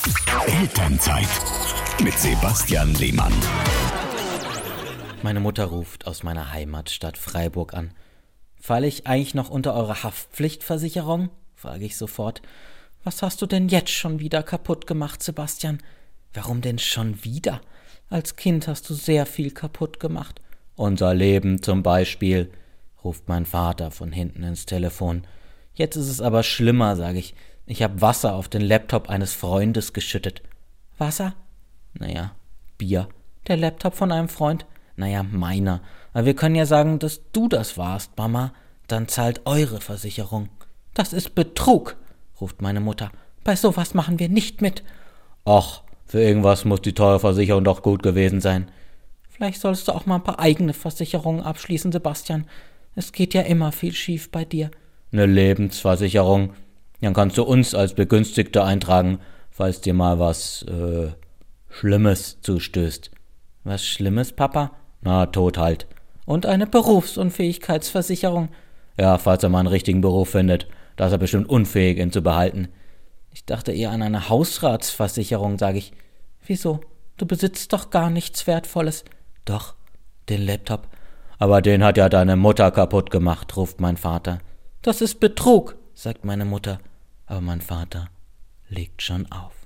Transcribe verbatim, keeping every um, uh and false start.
Elternzeit mit Sebastian Lehmann. Meine Mutter ruft aus meiner Heimatstadt Freiburg an. Falle ich eigentlich noch unter eure Haftpflichtversicherung? Frage ich sofort. Was hast du denn jetzt schon wieder kaputt gemacht, Sebastian? Warum denn schon wieder? Als Kind hast du sehr viel kaputt gemacht. Unser Leben zum Beispiel, ruft mein Vater von hinten ins Telefon. Jetzt ist es aber schlimmer, sage ich. Ich habe Wasser auf den Laptop eines Freundes geschüttet. Wasser? Naja, Bier. Der Laptop von einem Freund? Naja, meiner. Aber wir können ja sagen, dass du das warst, Mama. Dann zahlt eure Versicherung. Das ist Betrug, ruft meine Mutter. Bei sowas machen wir nicht mit. Och, für irgendwas muss die teure Versicherung doch gut gewesen sein. Vielleicht sollst du auch mal ein paar eigene Versicherungen abschließen, Sebastian. Es geht ja immer viel schief bei dir. Eine Lebensversicherung. Dann kannst du uns als Begünstigte eintragen, falls dir mal was, äh, Schlimmes zustößt. Was Schlimmes, Papa? Na, Tod halt. Und eine Berufsunfähigkeitsversicherung. Ja, falls er mal einen richtigen Beruf findet. Da ist er bestimmt unfähig, ihn zu behalten. Ich dachte eher an eine Hausratsversicherung, sage ich. Wieso? Du besitzt doch gar nichts Wertvolles. Doch, den Laptop. Aber den hat ja deine Mutter kaputt gemacht, ruft mein Vater. Das ist Betrug, sagt meine Mutter. Aber mein Vater legt schon auf.